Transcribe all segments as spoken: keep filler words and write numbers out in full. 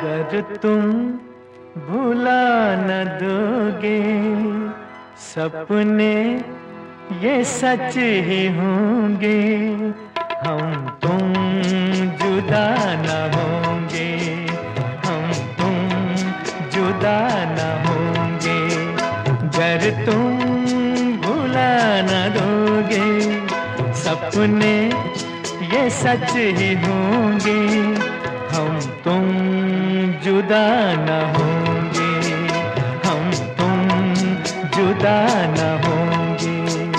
अगर तुम भुला न दोगे सपने ये सच ही होंगे, हम तुम जुदा न होंगे, हम तुम जुदा न होंगे। अगर तुम भुला न दोगे सपने ये सच ही होंगे, हम तुम जुदा न होंगे, हम तुम जुदा न होंगे।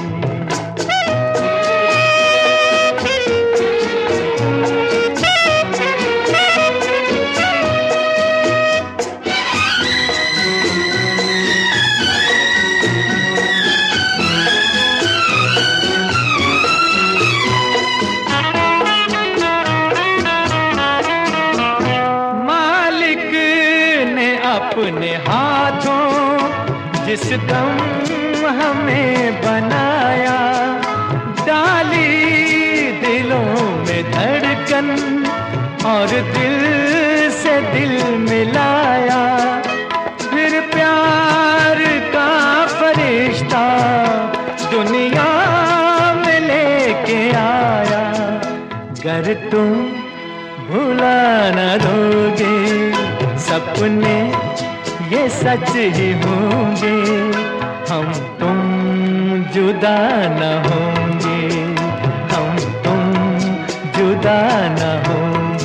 अपने हाथों जिस दम हमें बनाया, डाली दिलों में धड़कन और दिल से दिल मिलाया, फिर प्यार का फरिश्ता दुनिया में लेके आया। अगर तुम भुला न दोगे सपने ये सच ही होंगे, हम तुम जुदा न होंगे, हम तुम जुदा न होंगे।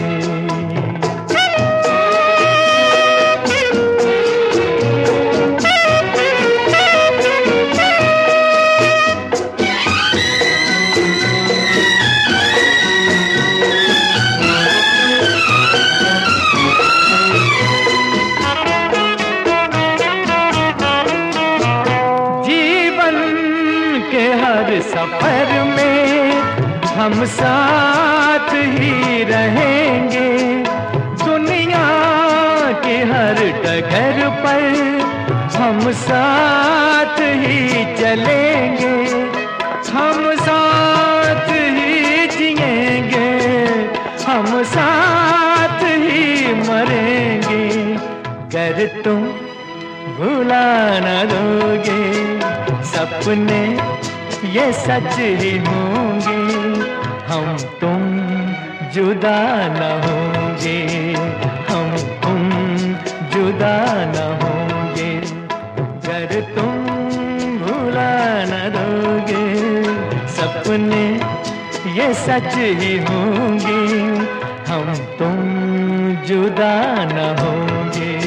हर सफर में हम साथ ही रहेंगे, दुनिया के हर डगर पर हम साथ ही चलेंगे, हम साथ ही जिएंगे, हम साथ ही मरेंगे। अगर तुम भुला न दोगे सपने ये सच ही होंगे, हम तुम जुदा न होंगे, हम तुम जुदा न होंगे। अगर तुम भुला न दोगे सपने ये सच ही होंगे, हम तुम जुदा न होंगे।